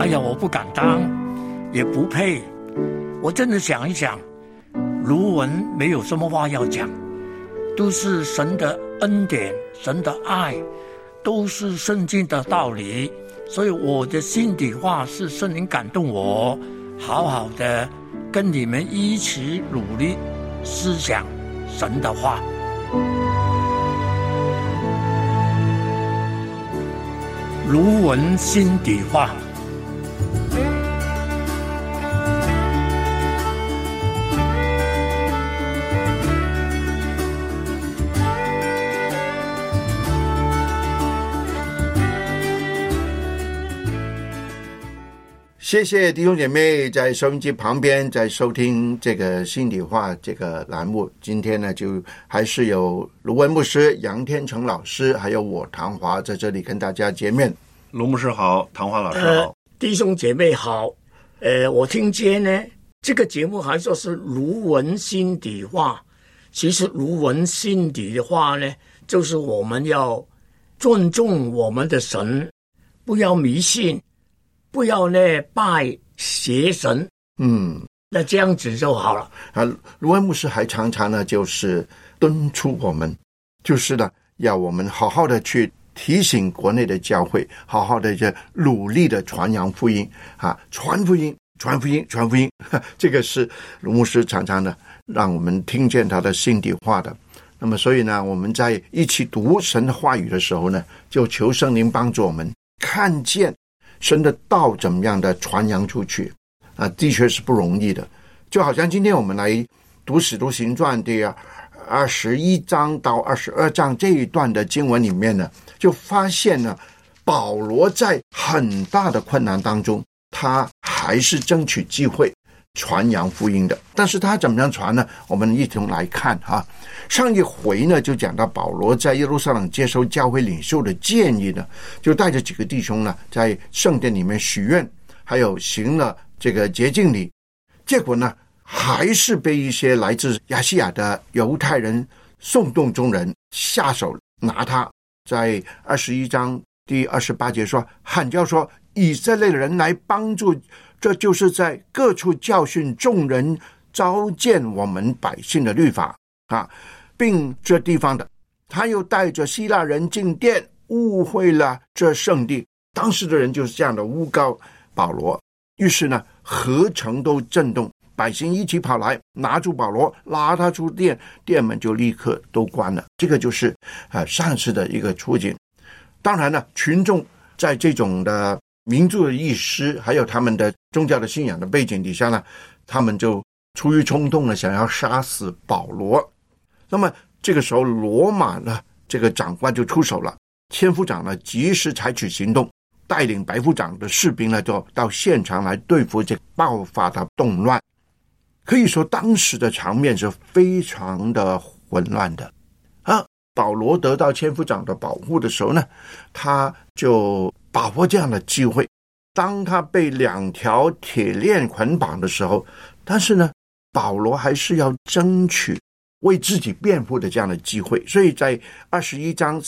哎呀，我不敢当，也不配。我真的想一想，卢文没有什么话要讲，都是神的恩典，神的爱，都是圣经的道理。所以我的心底话是圣灵感动我，好好的跟你们一起努力思想神的话。卢文心底话。 谢谢弟兄姐妹在收音机旁边在收听这个心底话这个栏目。今天呢，就还是有卢文牧师、杨天成老师还有我唐华在这里跟大家见面。 卢牧师好，唐华老师好。 弟兄姐妹好。我听见呢，这个节目还说是卢文心底话。其实卢文心底的话呢，就是我们要尊重我们的神，不要迷信，不要呢拜邪神，那这样子就好了。 卢文牧师还常常呢，就是敦促我们，就是呢，要我们好好的去提醒国内的教会，好好的努力的传扬福音传福音，传福音，传福音。这个是卢牧师常常呢，让我们听见他的心底话的。那么，所以呢，我们在一起读神的话语的时候呢，就求圣灵帮助我们看见神的道怎么样的传扬出去的确是不容易的。就好像今天我们来读使徒行传的21章到22章这一段的经文里面呢，就发现呢，保罗在很大的困难当中，他还是争取机会传扬福音的。但是他怎么样传呢？我们一同来看上一回呢，就讲到保罗在耶路撒冷接受教会领袖的建议呢，就带着几个弟兄呢，在圣殿里面许愿，还有行了这个洁净礼。结果呢，还是被一些来自亚细亚的犹太人耸动中人下手拿他。在21章第28节说，喊叫说，以色列人来帮助，这就是在各处教训众人，糟践我们百姓的律法并这地方的。他又带着希腊人进殿，误会了这圣地。当时的人就是这样的诬告保罗，于是呢，合城都震动，百姓一起跑来拿住保罗，拉他出殿，殿门就立刻都关了。这个就是上次的一个处境。当然呢，群众在这种的民族的意识还有他们的宗教的信仰的背景底下呢，他们就出于冲动呢，想要杀死保罗。那么这个时候罗马呢，这个长官就出手了，千夫长呢及时采取行动，带领百夫长的士兵呢，就到现场来对付这爆发的动乱。可以说当时的场面是非常的混乱的保罗得到千夫长的保护的时候呢，他就把握这样的机会。当他被2条铁链捆绑的时候，但是呢，保罗还是要争取为自己辩护的这样的机会。所以在21章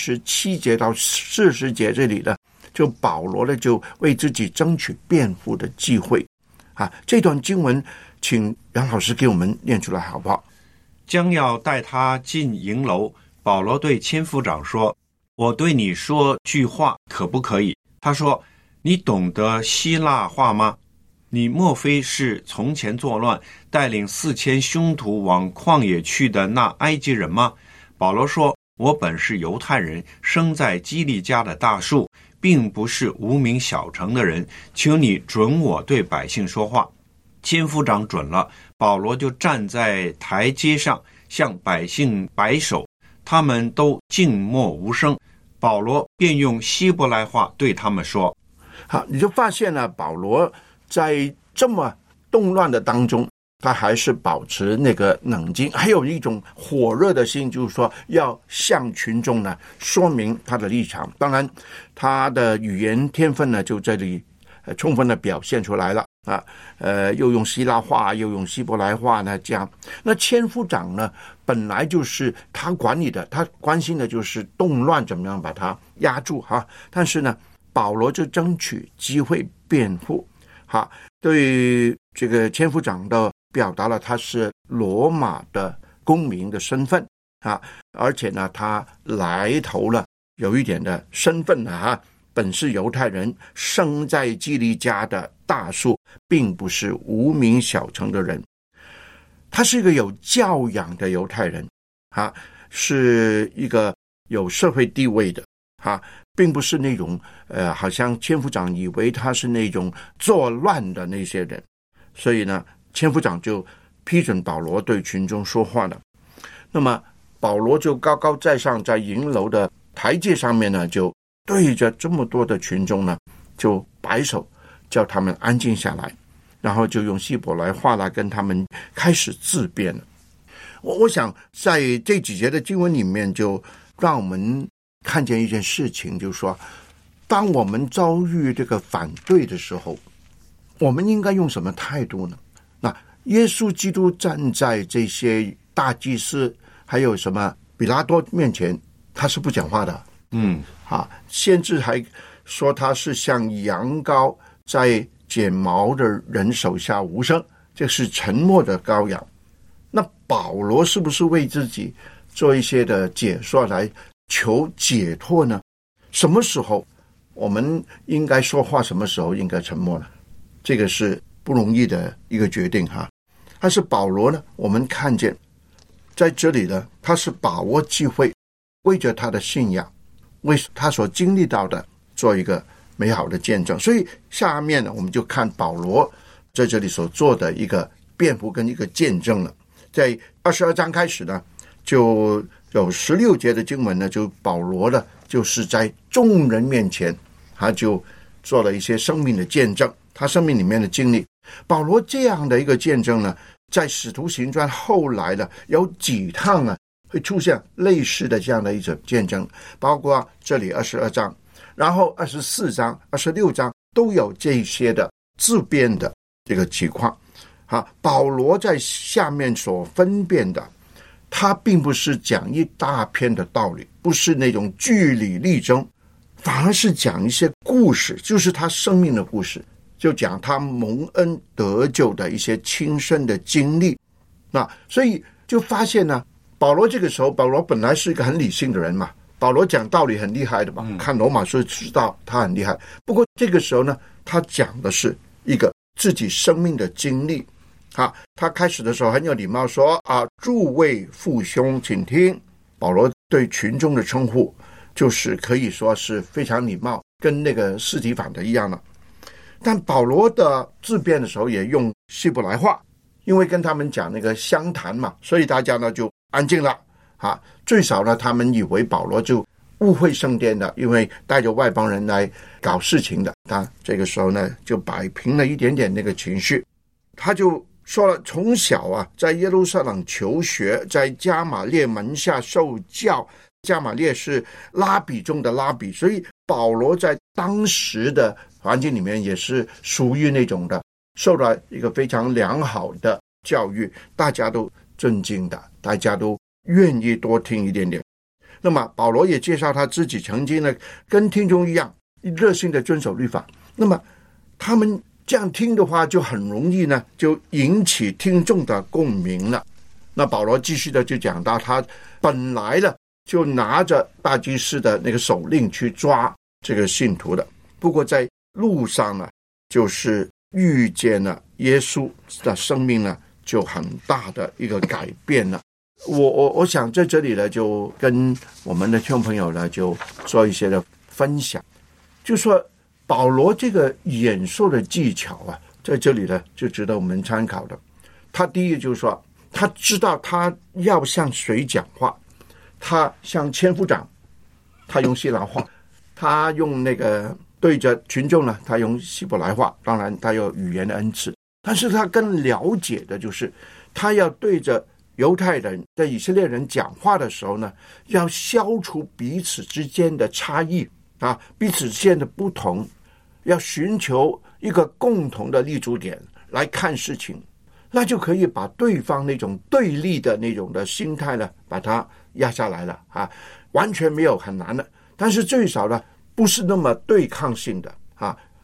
37节到40节这里呢，就保罗呢就为自己争取辩护的机会这段经文请杨老师给我们念出来好不好？ 将要带他进营楼，保罗对千夫长说，我对你说句话可不可以？他说，你懂得希腊话吗？你莫非是从前作乱带领4000凶徒往旷野去的那埃及人吗？保罗说，我本是犹太人，生在基利家的大树，并不是无名小城的人，请你准我对百姓说话。千夫长准了，保罗就站在台阶上向百姓摆手，他们都静默无声。保罗便用希伯来话对他们说。 好，你就发现了保罗在这么动乱的当中，他还是保持那个冷静，还有一种火热的心，就是说要向群众呢说明他的立场。当然他的语言天分呢就这里充分的表现出来了又用希腊话又用希伯来话呢，这样。那千夫长呢本来就是他管理的，他关心的就是动乱怎么样把它压住但是呢保罗就争取机会辩护，对这个千夫长的表达了他是罗马的公民的身份而且呢他来头了有一点的身份本是犹太人，生在基利家的大数，并不是无名小城的人。他是一个有教养的犹太人是一个有社会地位的并不是那种好像千夫长以为他是那种作乱的那些人。所以呢千夫长就批准保罗对群众说话了。那么保罗就高高在上，在营楼的台阶上面呢，就对着这么多的群众呢就摆手叫他们安静下来，然后就用希伯来话来跟他们开始自辩了。我想在这几节的经文里面就让我们看见一件事情，就是说当我们遭遇这个反对的时候，我们应该用什么态度呢？那耶稣基督站在这些大祭司还有什么比拉多面前，他是不讲话的先知还说他是像羊羔在剪毛的人手下无声，这是沉默的羔羊。那保罗是不是为自己做一些的解说来求解脱呢？什么时候我们应该说话，什么时候应该沉默呢？这个是不容易的一个决定但是保罗呢，我们看见在这里呢，他是把握机会，为着他的信仰，为他所经历到的做一个美好的见证。所以下面呢，我们就看保罗在这里所做的一个辩护跟一个见证了。在22章开始呢，就有16节的经文呢，就保罗呢就是在众人面前，他就做了一些生命的见证，他生命里面的经历。保罗这样的一个见证呢，在使徒行传后来呢有几趟会出现类似的这样的一种见证，包括这里22章，然后24章、26章都有这些的自辩的这个情况保罗在下面所分辨的，他并不是讲一大篇的道理，不是那种据理力争，反而是讲一些故事，就是他生命的故事，就讲他蒙恩得救的一些亲身的经历。所以就发现呢，保罗这个时候，保罗本来是一个很理性的人嘛，保罗讲道理很厉害的嘛，看罗马书知道他很厉害。不过这个时候呢，他讲的是一个自己生命的经历他开始的时候很有礼貌说诸位父兄请听。保罗对群众的称呼就是可以说是非常礼貌，跟那个司提反的一样了。但保罗的自辩的时候也用希伯来话，因为跟他们讲那个相谈嘛，所以大家呢就安静了最少呢他们以为保罗就误会圣殿的，因为带着外邦人来搞事情的。他这个时候呢就摆平了一点点那个情绪，他就说了，从小在耶路撒冷求学，在加玛列门下受教，加玛列是拉比中的拉比，所以保罗在当时的环境里面也是属于那种的受到一个非常良好的教育，大家都尊敬的，大家都愿意多听一点点。那么保罗也介绍他自己曾经呢跟听众一样热心的遵守律法，那么他们这样听的话就很容易呢就引起听众的共鸣了。那保罗继续的就讲到，他本来呢就拿着大祭司的那个手令去抓这个信徒的，不过在路上呢就是遇见了耶稣的生命呢就很大的一个改变了。我想在这里呢就跟我们的听众朋友呢就做一些的分享，就说保罗这个演说的技巧在这里呢就值得我们参考的。他第一就是说，他知道他要向谁讲话，他向千夫长他用希腊话，他用那个对着群众呢他用希伯来话，当然他有语言的恩赐，但是他更了解的就是他要对着犹太人在以色列人讲话的时候呢，要消除彼此之间的差异彼此之间的不同，要寻求一个共同的立足点来看事情，那就可以把对方那种对立的那种的心态呢把它压下来了完全没有很难的，但是最少呢不是那么对抗性的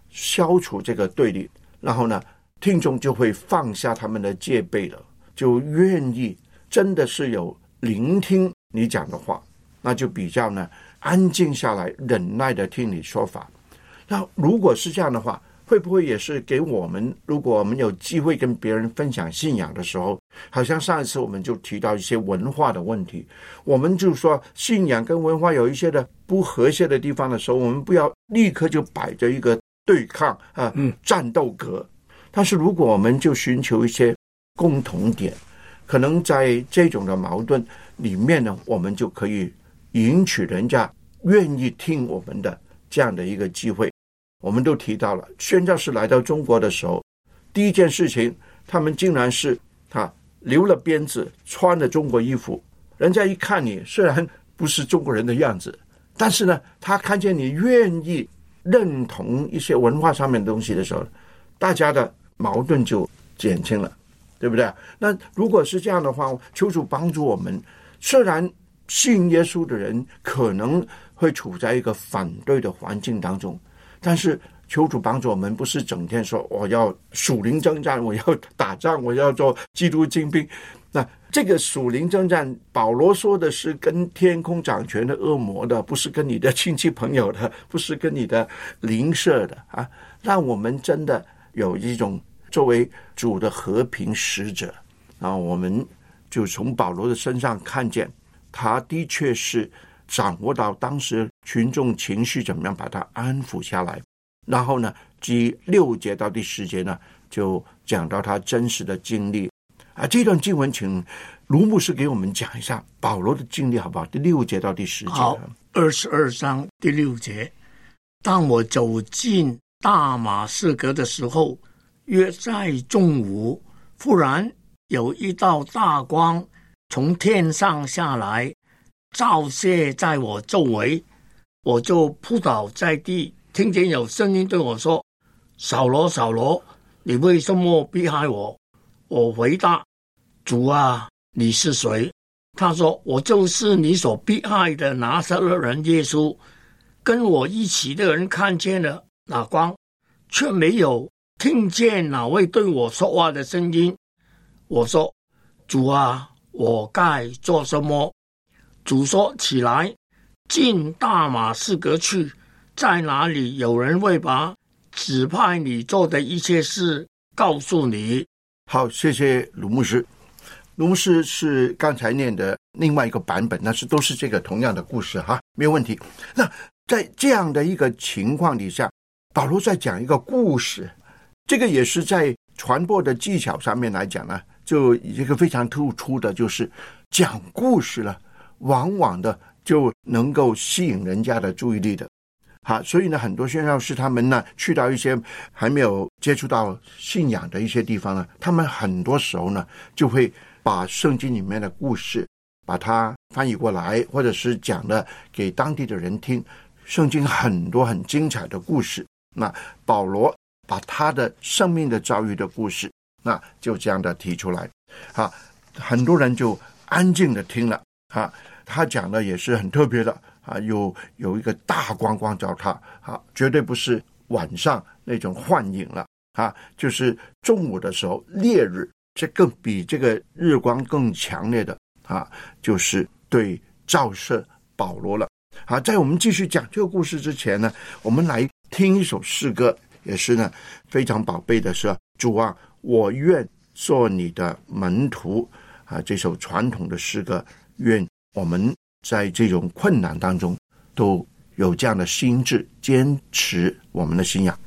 消除这个对立，然后呢，听众就会放下他们的戒备了，就愿意真的是有聆听你讲的话，那就比较呢安静下来，忍耐的听你说法。那如果是这样的话，会不会也是给我们，如果我们有机会跟别人分享信仰的时候，好像上一次我们就提到一些文化的问题，我们就说信仰跟文化有一些的不和谐的地方的时候，我们不要立刻就摆着一个对抗战斗格。但是如果我们就寻求一些共同点，可能在这种的矛盾里面呢，我们就可以引起人家愿意听我们的这样的一个机会。我们都提到了，宣教士来到中国的时候，第一件事情，他们竟然是留了辫子，穿了中国衣服。人家一看你，虽然不是中国人的样子，但是呢，他看见你愿意认同一些文化上面的东西的时候，大家的矛盾就减轻了，对不对？那如果是这样的话，求主帮助我们。虽然信耶稣的人可能会处在一个反对的环境当中，但是求主帮助我们，不是整天说我要属灵征战，我要打仗，我要做基督精兵。那这个属灵征战，保罗说的是跟天空掌权的恶魔的，不是跟你的亲戚朋友的，不是跟你的邻舍的啊。让我们真的有一种作为主的和平使者，然后我们就从保罗的身上看见，他的确是掌握到当时群众情绪怎么样把它安抚下来。然后呢，第6节到第10节呢，就讲到他真实的经历这段经文请卢牧师给我们讲一下保罗的经历好不好？第6节到第10节。 好，22章第6节，当我走进大马士革的时候，约在中午，忽然有一道大光从天上下来，照射在我周围，我就扑倒在地，听见有声音对我说：扫罗，扫罗，你为什么逼害我？我回答：主啊，你是谁？他说：我就是你所逼害的拿撒勒人耶稣。跟我一起的人看见了那光，却没有听见哪位对我说话的声音。我说：主啊，我该做什么？主说：起来，进大马士革去，在哪里有人会把指派你做的一切事告诉你。 好，谢谢卢牧师。卢牧师是刚才念的另外一个版本，但是都是这个同样的故事哈，没有问题。那在这样的一个情况底下，保罗在讲一个故事，这个也是在传播的技巧上面来讲呢，就一个非常突出的，就是讲故事了，往往的就能够吸引人家的注意力的。好，所以呢，很多宣教士他们呢，去到一些还没有接触到信仰的一些地方呢，他们很多时候呢，就会把圣经里面的故事把它翻译过来，或者是讲的给当地的人听。圣经很多很精彩的故事，那保罗把他的生命的遭遇的故事，那就这样的提出来。很多人就安静的听了。他讲的也是很特别的有一个大光光照他绝对不是晚上那种幻影了就是中午的时候，烈日，这更比这个日光更强烈的就是对照射保罗了。在我们继续讲这个故事之前呢，我们来听一首诗歌，也是呢非常宝贝的，是主啊，我愿做你的门徒这首传统的诗歌，愿我们在这种困难当中都有这样的心志，坚持我们的信仰。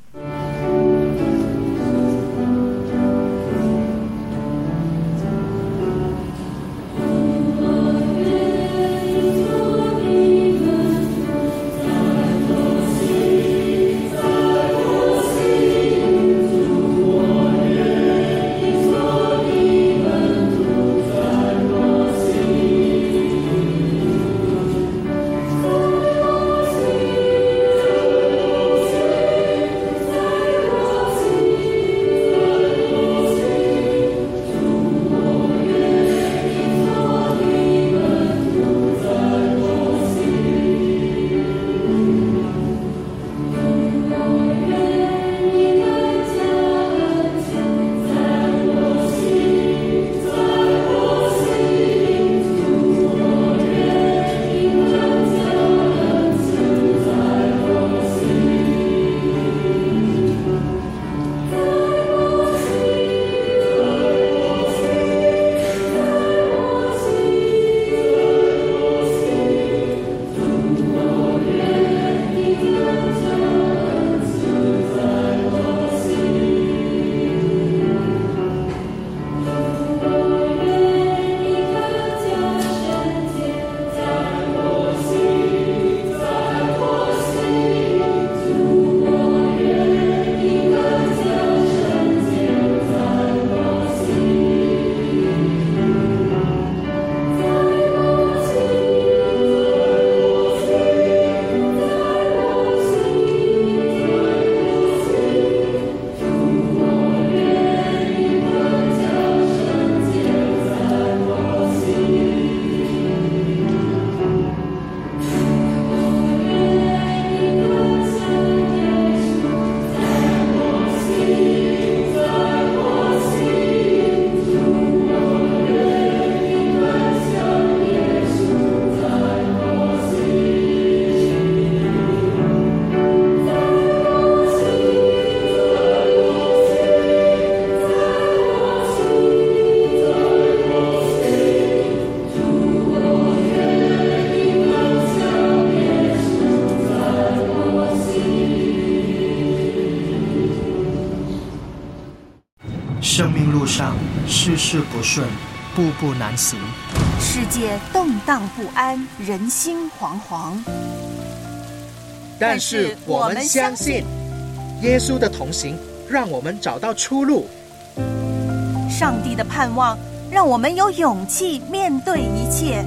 生命路上事事不顺，步步难行， 世界动荡不安，人心惶惶。 但是我们相信耶稣的同行让我们找到出路， 上帝的盼望让我们有勇气面对一切。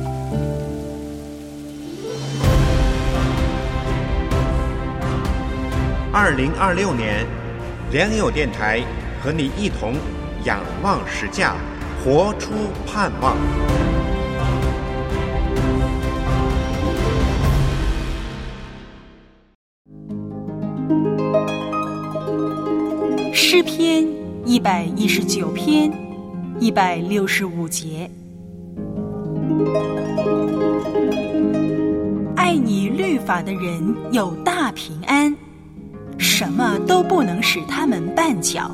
2026年，良友电台和你一同仰望实价，活出盼望。 诗篇119篇165节，爱你律法的人有大平安，什么都不能使他们绊脚。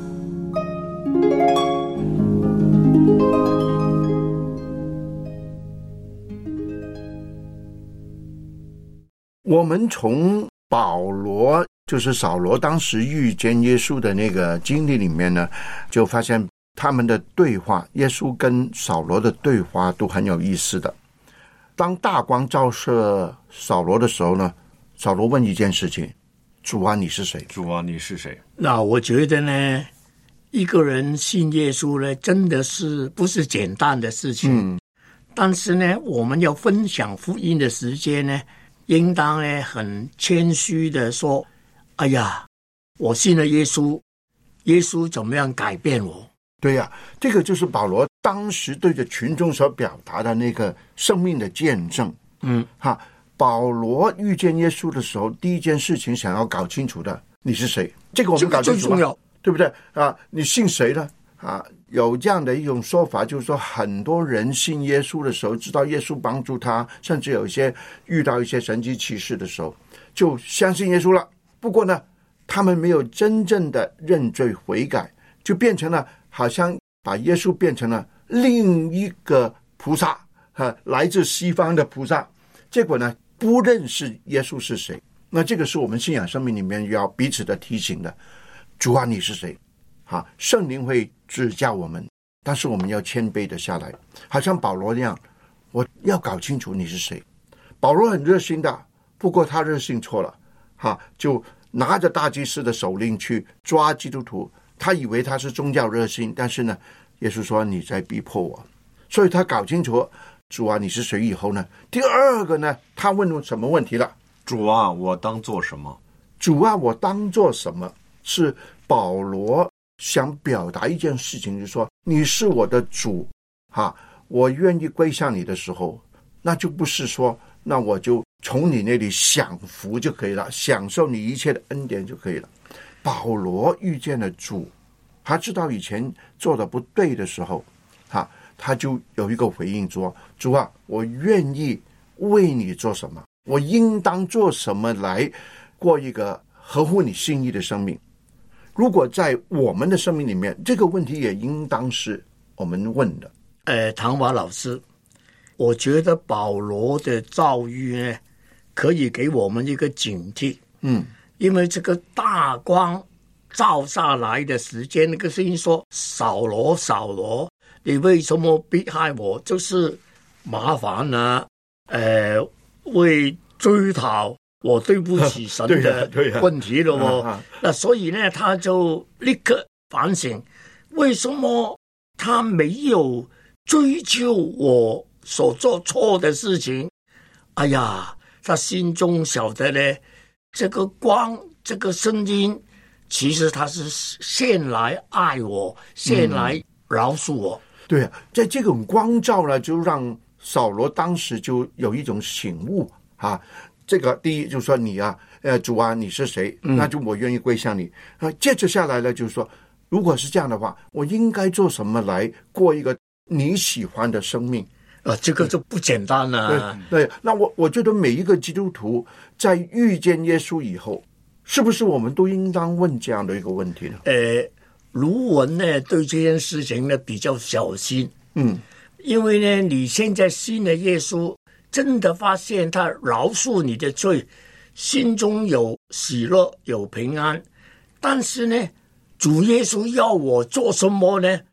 我们从保罗，就是扫罗当时遇见耶稣的那个经历里面呢，就发现他们的对话，耶稣跟扫罗的对话都很有意思的。当大光照射扫罗的时候呢，扫罗问一件事情：主啊，你是谁？ 主啊，你是谁？ 那我觉得呢，一个人信耶稣呢，真的是不是简单的事情。但是呢，我们要分享福音的时间呢，应当呢很谦虚的说：哎呀，我信了耶稣，耶稣怎么样改变我？ 对呀，这个就是保罗当时对着群众所表达的那个生命的见证。保罗遇见耶稣的时候，第一件事情想要搞清楚的，你是谁？这个我们搞清楚，最重要，对不对啊？你信谁呢？啊，有这样的一种说法，就是说很多人信耶稣的时候，知道耶稣帮助他，甚至有一些遇到一些神迹奇事的时候，就相信耶稣了。不过呢，他们没有真正的认罪悔改，就变成了好像把耶稣变成了另一个菩萨，来自西方的菩萨。结果呢，不认识耶稣是谁。那这个是我们信仰生命里面要彼此的提醒的。主啊，你是谁？圣灵会指教我们，但是我们要谦卑的下来，好像保罗那样，我要搞清楚你是谁。保罗很热心的，不过他热心错了，就拿着大祭司的手令去抓基督徒，他以为他是宗教热心，但是呢，耶稣说你在逼迫我，所以他搞清楚主啊你是谁以后呢，第二个呢，他问什么问题了？ 主啊，我当做什么？ 主啊，我当做什么？是保罗想表达一件事情，就是说你是我的主，我愿意归向你的时候，那就不是说那我就从你那里享福就可以了，享受你一切的恩典就可以了。保罗遇见了主，他知道以前做的不对的时候，他就有一个回应说：主啊，我愿意为你做什么，我应当做什么来过一个合乎你心意的生命。如果在我们的生命里面，这个问题也应当是我们问的。 唐华老师，我觉得保罗的遭遇呢，可以给我们一个警惕。因为这个大光照下来的时间，那个声音说：扫罗，扫罗，你为什么逼害我？就是麻烦啊，为追讨我对不起神的问题了哦。那所以呢，他就立刻反省，为什么他没有追究我所做错的事情？哎呀，他心中晓得呢，这个光，这个声音，其实他是先来爱我，先来饶恕我。 对啊，在这种光照呢，就让扫罗当时就有一种醒悟这个第一就是说你啊，主啊，你是谁？那就我愿意归向你。接着下来呢，就是说，如果是这样的话，我应该做什么来过一个你喜欢的生命？ 这个就不简单了。 对，那我觉得每一个基督徒在遇见耶稣以后，是不是我们都应当问这样的一个问题呢？ 卢文呢对这件事情呢比较小心。因为呢，你现在信了耶稣，真的发现他饶恕你的罪，心中有喜乐，有平安。但是呢，主耶稣要我做什么呢？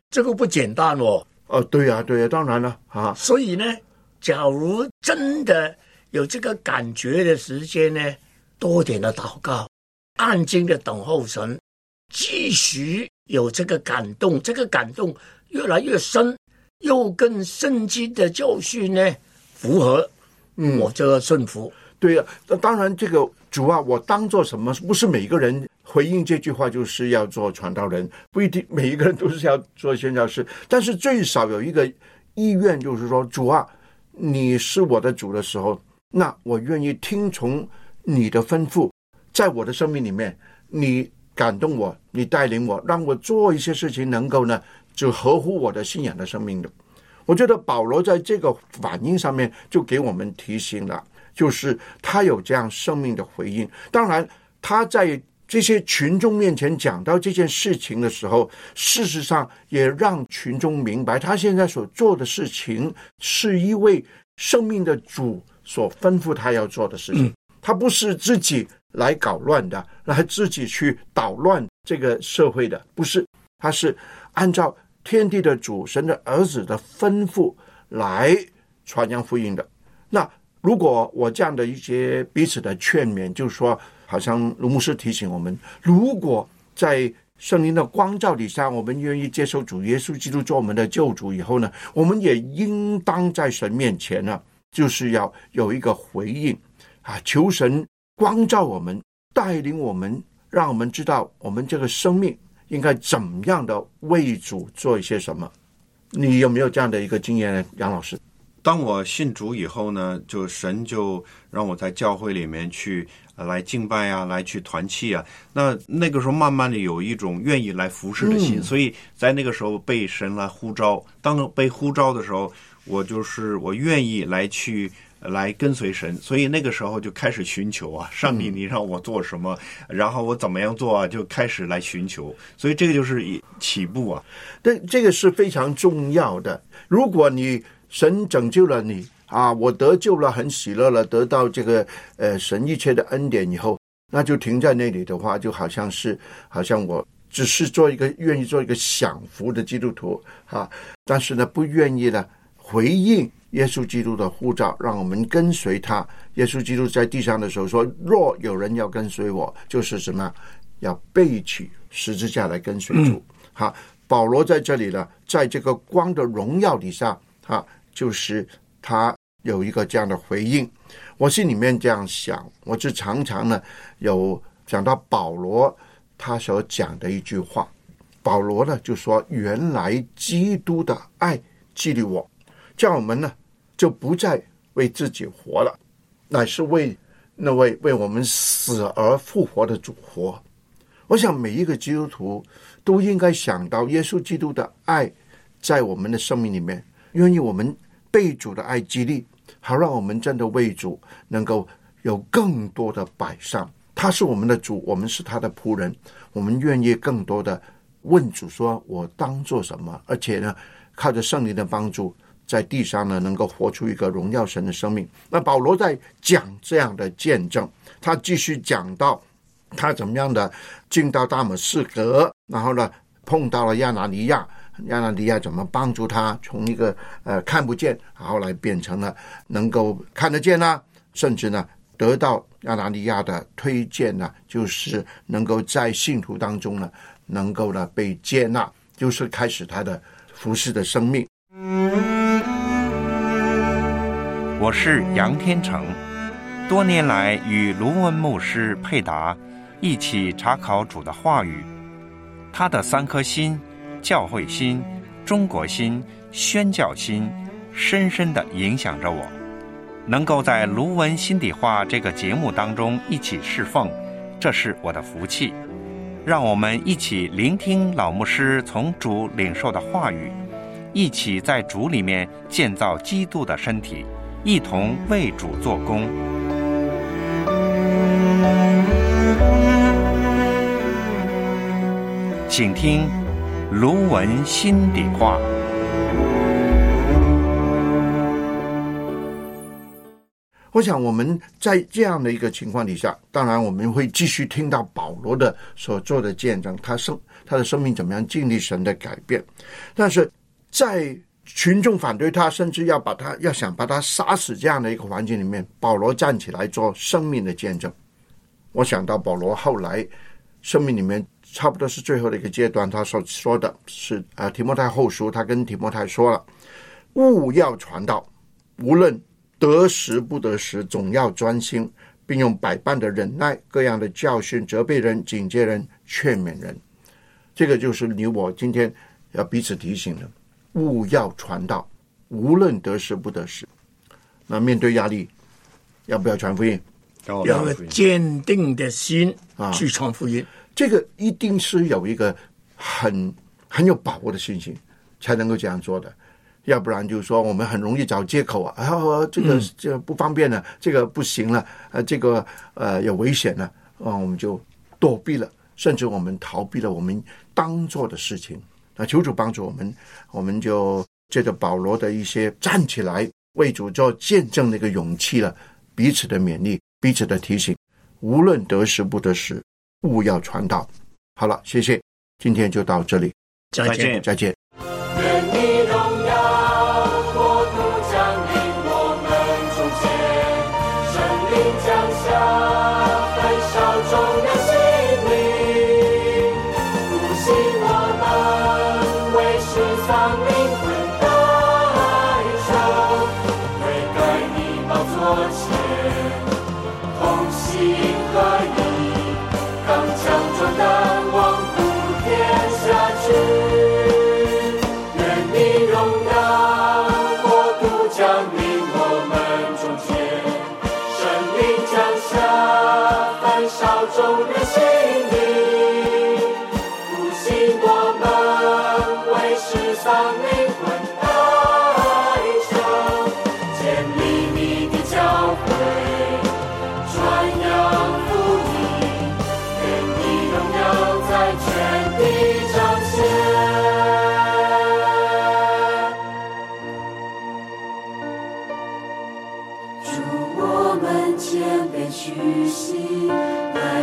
这个不简单哦。 对呀，对呀，当然了啊。 所以呢，假如真的有这个感觉的时间呢，多点的祷告，安静的等候神，继续有这个感动，这个感动越来越深，又跟圣经的教训呢符合，我这个顺服。 对呀，当然这个主啊，我当做什么？不是每个人回应这句话就是要做传道人，不一定每一个人都是要做宣教士，但是最少有一个意愿，就是说主啊，你是我的主的时候，那我愿意听从你的吩咐，在我的生命里面，你感动我，你带领我，让我做一些事情能够呢，就合乎我的信仰的生命的。我觉得保罗在这个反应上面就给我们提醒了，就是他有这样生命的回应。当然他在这些群众面前讲到这件事情的时候，事实上也让群众明白他现在所做的事情是一位生命的主所吩咐他要做的事情，他不是自己来搞乱的，来自己去捣乱这个社会的，不是，他是按照天地的主神的儿子的吩咐来传扬福音的。那如果我这样的一些彼此的劝勉，就是说好像卢牧师提醒我们，如果在圣灵的光照底下，我们愿意接受主耶稣基督做我们的救主以后呢，我们也应当在神面前呢，就是要有一个回应求神光照我们，带领我们，让我们知道我们这个生命应该怎么样的为主做一些什么。你有没有这样的一个经验呢，杨老师？ 当我信主以后呢，就神就让我在教会里面去来敬拜啊，来去团契啊。那个时候慢慢的有一种愿意来服侍的心，所以在那个时候被神来呼召。当被呼召的时候，我愿意来跟随神，所以那个时候就开始寻求啊，上帝你让我做什么，然后我怎么样做啊，就开始来寻求。所以这个就是起步啊。 对，这个是非常重要的。如果你神拯救了你我得救了，很喜乐了，得到这个神一切的恩典以后，那就停在那里的话，就好像我只是愿意做一个享福的基督徒但是呢不愿意呢回应耶稣基督的呼召，让我们跟随他。耶稣基督在地上的时候说，若有人要跟随我，就是什么，要背起十字架来跟随主。保罗在这里呢，在这个光的荣耀底下就是他有一个这样的回应。我心里面这样想，我是常常呢有讲到保罗他所讲的一句话。保罗呢就说，原来基督的爱激励我，叫我们呢就不再为自己活了，乃是为那位为我们死而复活的主活。我想每一个基督徒都应该想到耶稣基督的爱在我们的生命里面，愿意我们被主的爱激励，好让我们真的为主能够有更多的摆上。他是我们的主，我们是他的仆人，我们愿意更多的问主说，我当做什么，而且呢靠着圣灵的帮助，在地上呢能够活出一个荣耀神的生命。那保罗在讲这样的见证，他继续讲到他怎么样的进到大马士革，然后呢碰到了亚拿尼亚怎么帮助他从一个看不见，然后来变成了能够看得见甚至呢得到亚拿尼亚的推荐就是能够在信徒当中呢能够呢被接纳，就是开始他的服侍的生命。 我是杨天成，多年来与卢文牧师配搭一起查考主的话语，他的3颗心，教会心、中国心、宣教心，深深地影响着我。能够在卢文心底话这个节目当中一起侍奉，这是我的福气。让我们一起聆听老牧师从主领受的话语，一起在主里面建造基督的身体，一同为主做工。请听卢文心底话。 我我想我们在这样的一个情况底下，当然我们会继续听到保罗的所做的见证，他的生命怎么样经历神的改变。但是在群众反对他，甚至要想把他杀死这样的一个环境里面，保罗站起来做生命的见证。我想到保罗后来生命里面差不多是最后的一个阶段，他所说的是提摩太后书，他跟提摩太说了，务要传道，无论得时不得时，总要专心，并用百般的忍耐，各样的教训，责备人，警戒人，劝勉人。这个就是你我今天要彼此提醒的，务要传道，无论得时不得时。那面对压力，要不要传福音？ 要有坚定的心去传福音。 这个一定是有一个很有把握的信心才能够这样做的，要不然就是说我们很容易找借口这个不方便了，这个不行了，这个有危险了，我们就躲避了，甚至我们逃避了我们当做的事情。那求主帮助我们，我们就借着保罗的一些站起来为主做见证的一个勇气了，彼此的勉励，彼此的提醒，无论得时不得时，务要传道。好了，谢谢，今天就到这里， 再见， 再见。 愿你荣耀国度降临我们中间，圣灵降下，焚烧众人心灵，复兴我们，为世上灵魂代求，悔改你宝座前，同心合一，刚强壮胆，往普天下去。众人心灵，复兴我们，为世上灵魂代求，建立你的教会，传扬福音，愿你荣耀在全地彰显。祝我们谦卑屈膝。